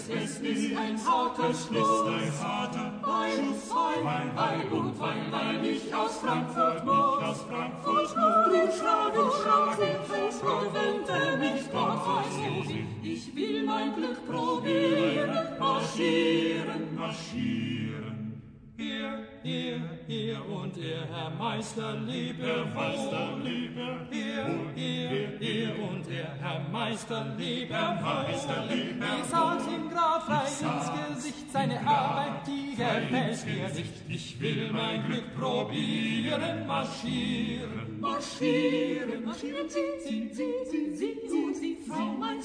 es ist ein harter Schluss, Wein und Wein, weil ich aus Frankfurt muss. Du schau, verwende mich Gott, weißt du, ich will mein Glück probieren, marschieren. Hier und Herr Meister, lebe wohl. Hier und Herr Meister, lebe wohl. Ihr sagt ihm grad frei ins Gesicht, seine Arbeit, die gefällt mir nicht. Ich will mein Glück probieren, marschieren. Sie, Frau Meister.